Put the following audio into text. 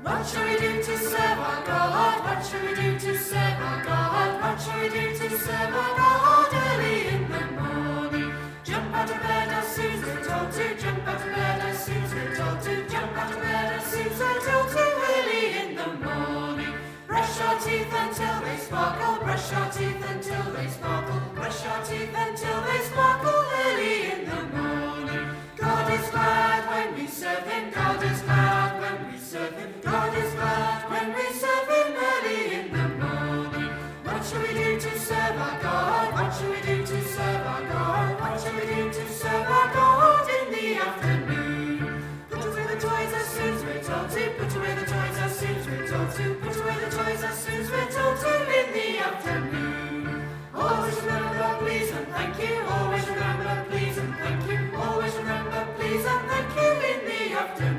What shall we do to serve our God? What shall we do to serve our God? What shall we do to serve our God early in the morning? Jump out of bed as soon as we're told to. Jump out of bed as soon as we're told to. Jump out of bed as soon as we're told to. Early in the morning. Brush our teeth until they sparkle. Brush our teeth until they sparkle. Brush our teeth until they sparkle. Early in the morning. God is glad when we serve Him. God is glad when we serve Him. God is glad when we serve Him early in the morning. What shall we do to serve our God? What shall we do to serve our God? What shall we do to serve our God in the afternoon? Put away the toys as soon as we're told to. Put away the toys as soon as we're told to. Put away the toys as soon as we're told to in the afternoon. Always remember, please and thank you. Always remember, please and thank you. Always remember, please and thank you in the afternoon.